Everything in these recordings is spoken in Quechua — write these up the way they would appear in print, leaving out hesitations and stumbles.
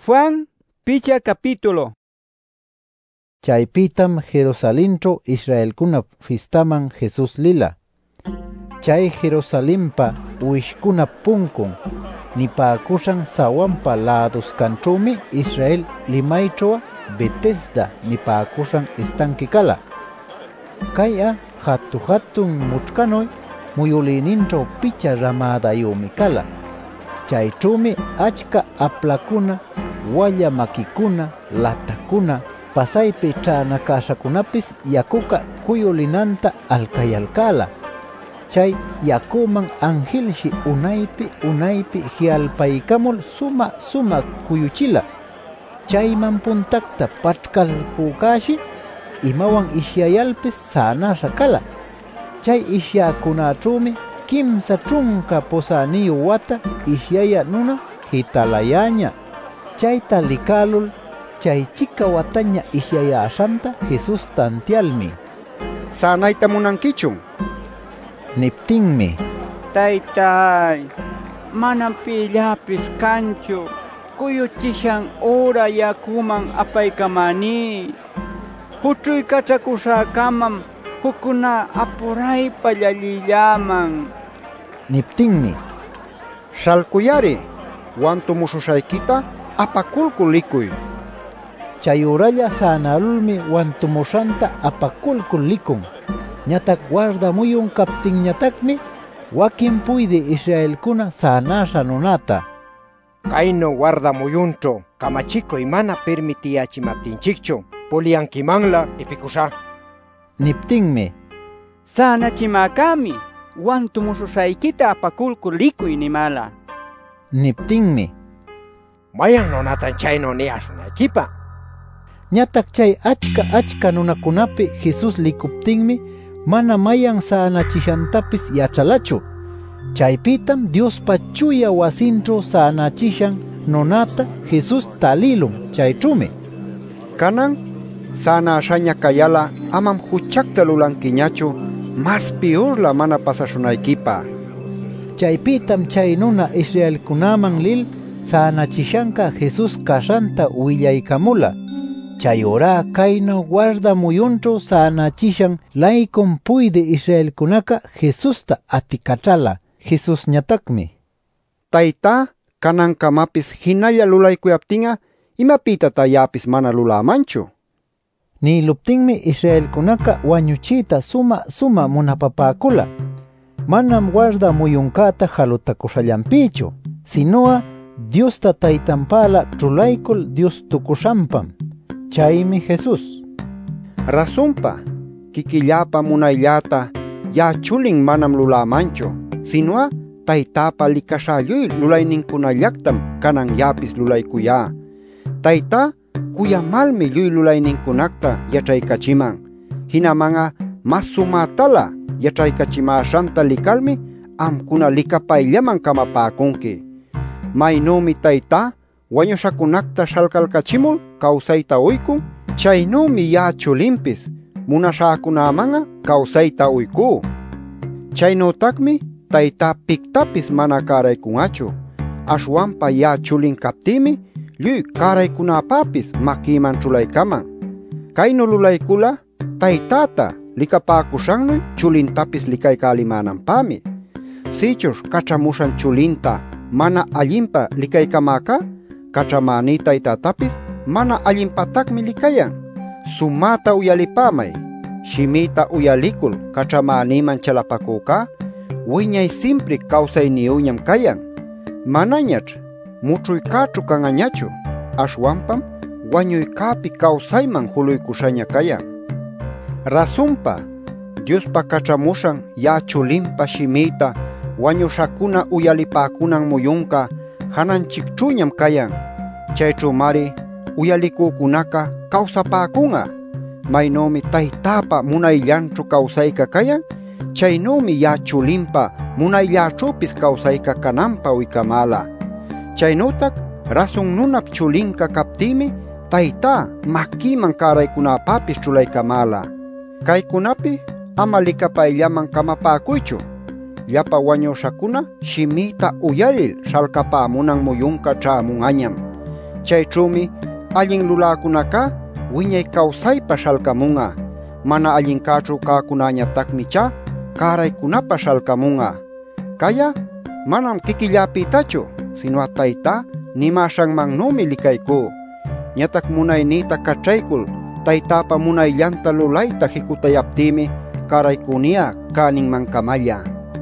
Juan picha capítulo. Chaypitam Jerusalencho Israelkunap fistaman Jesus lila. Chay Jerusalempa uishkunap punkun nipakushan sawanpa laduskanchumi Israel limaychua Betesda nipakushan estanque kala. Kaya hatun muchkanoy muyulinincho picha ramadayumi kala. Chaychumi achka aplakuna, walla makikuna, latakuna, pasaypi ch'anakashakunapis yakuka kuyulinanta alkayalkala. Chay yakuman angelshi unaypi hialpaykamul suma kuyuchila. Chayman puntakta pachkalpukashi imawan ishyayalpis sanasha kala. Chay ishyakunachumi kimsa chunka posaniyu wata ishyaya nuna hitalayaña. Chayta likalul chay chika wataña ishyayashanta Jesus tantialmi. Sanayta munankichun. Niptinmi, Taytay, manam pillapis kanchu, kuyuchishan ora yakuman apaykamani. Huchuy kachakushakaman hukuna apuraypa llalillaman. Niptinmi, Shalkuyari, wantumushusaykita apakulku likuy. Chayuralla sanarulmi wantumushanta apakulku likun. Ñatak guarda muyun kaptin ñatakmi wakin puydi Israelkuna sanasha nunata. Kayno guarda muyuncho kamachiko imana permitiyachimaptinchikchu puliankimanla ipikusha. Niptinmi, Sanachimakami wantumushusaykita apakulku likuy nimala. Niptinmi, Mayan nonatan chayno niyashunaykipa. ñatak chay achka nunakunapi Jesus likuptinmi mana mayan sanachishantapis yachalachu. Chaypitam Diospa chuya wasincho sanachishan nonata Jesus talilun chaychumi. Kanan sanashaña kayala amam huchakta lulankiñachu mas piorla mana pasashunaykipa. Chaypitam chay nuna Israelkunaman lil sanachishanka Jesus kashanta willaykamula. Chayora kayno guarda muyuncho sanachishan laikon puyde Israelkunaka Jesusta atikachala. Jesus ñatakmi, Tayta kanankamapis hinalla lulaykuyaptinga imapita tayapis mana lulamanchu. Niluptinmi Israelkunaka wañuchita suma munapapakula. Manam guarda muyunkata halutakushallampichu, sinoa Diosta taytanpala chulaykul Dios tukushampam. Chaymi Jesus. Razonpa, kikillapa munayllata ya chulin manam lulamanchu, sinoa taytapa likashalluy lulayninkunallaktam kanan yapis lulaykuya. Tayta kuyamalmi lluy lulayninkunakta yatraykachiman. Hinamanga mas sumatala yatraykachimashanta likalmi amkuna likapayllaman kamapakunki. Maynomi tayta wañushakunakta shalkalkachimul kawsayta uykun, chaynomi ya chulinpis munashakunamanga kawsayta uyku. Chaynotakmi tayta piktapis mana karaykunachu. Ashwanpa ya chulin kaptimi lluy karaykunapapis makiman chulaykaman. Kayno lulaykula taytata likapakushannuy chulintapis likaykalimananpami. Sichur kachamushan chulinta mana allinpa likaykamaka, kachamani taytatapis mana allinpatakmi likayan. Sumata uyalipamay, shimita uyalikul kachamaniman chalapakuka, wiñay simpri kawsayniyuñam kayan. Manañach muchuykachu kangañachu, ashwanpam wañuykapi kawsayman huluykushaña kayan. Razonpa, Diospa kachamushan ya chulinpa shimita wañushakuna uyalipakunan muyunka hananchikchuñam kayan. Chaychu mari uyalikukunaka kawsapakunga. Maynomi taytapa munayllanchu kawsayka kayan, chaynomi ya chulinpa munayllachupis kawsayka kananpa uykamala. Chaynotak razon nunap chulinka kaptimi tayta makiman karaykunapapis chulaykamala. Kaykunapi ama likapayllaman kamapakuychu. Llapa wañushakuna shimita uyaril shalkapamunan muyunka ch'amungañam. Chaychumi allin lulakunaka wiñay kawsaypa shalkamunga. Mana allin kachu kakunañatakmi cha karaykunapa shalkamunga. Kaya manam kikillapitachu, sino tayta nimashanmannumi likayku. Ñatak munaynita kachaykul taytapa munayllanta lulayta hikutayaptimi karaykunia kaninmankamalla.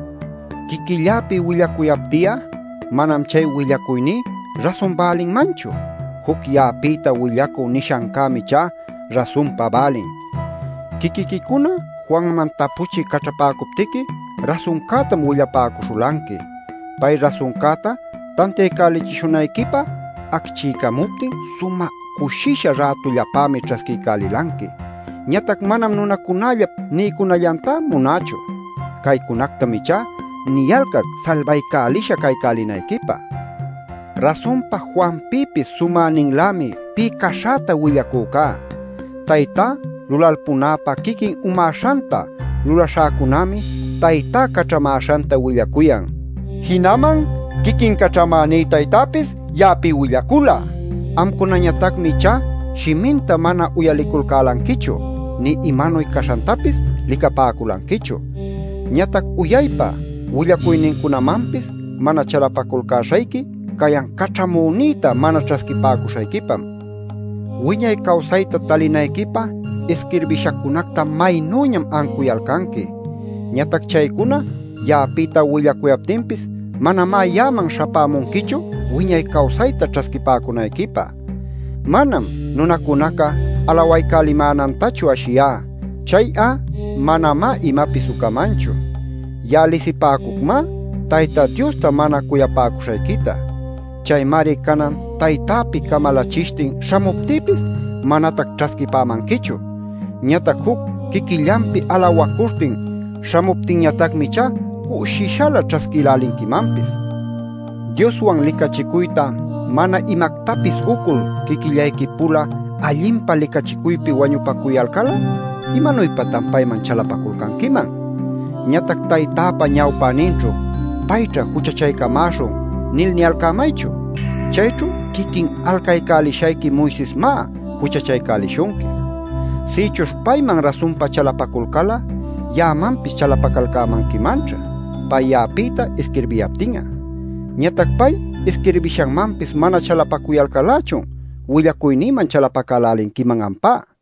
Kikillapi willakuyaptiya manam chay willakuyni razon balinmanchu. Huk yapita willaku nishankami cha razonpa balin. Kikikikuna Juanman tapuchi kachapakuptiki razonkatam willapakushulanki. Pay razonkata tanteykalichishunaykipa akchiykamuptin suma kushisha ratullapami traskikalilanki. Ñatak manam nunakunallap niykunallanta munachu. Kaykunaktami cha niyalkak salvaykalisha kaykalinaykipa. Razonpa Juanpipis sumaninlami pi kashata willakuka. Tayta lulalpunapa kikin umashanta lulashakunami tayta kachamashanta willakuyan. Hinaman kikin kachamani taytapis yapi willakula. Amkunañatakmi cha shiminta mana uyalikulkalankichu, ni imanoy kashantapis likapakulankichu. Ñatak uyaypa willakuyninkunamampis mana chalapakulkashayki kayan kachamunita mana traskipakushaykipam. Wiñay kawsayta talinaykipa escribishakunakta maynuñam ankuyalkanki. Ñatak chaykuna yapita willakuyaptinpis mana mayaman shapamunkichu wiñay kawsayta traskipakunaykipa. Manam nunakunaka alawaykalimanantachu ashiya. Chay'a manama imapis ukamanchu. Yalisipakukma Tayta Diosta mana kuyapakushaykita. Chaymari kanan taytapi kamalachishtin shamuptipis manatak traskipamankichu. Ñatak huk kikillampi alawakurtin shamuptinñatakmi cha kushishala traskilalinkimanpis. Dioswan likachikuyta mana imaktapis ukul kikillaykipula allinpa likachikuypi wañupakuyalkala imanuypatan payman chalapakulkankiman. Ñatak taytapa ñawpaninchu payta huchachaykamashun nil nialkamaychu. Chaychu kikin alkaykalishayki Moisesma huchachaykalishunki. Sichush payman razonpa chalapakulkala yamampis chalapakalkamankimancha pay yapita escribiyaptinga. Ñatak pay escribishanmanpis mana chalapakuyalkalachun willakuyniman chalapakalalinkiman ampa.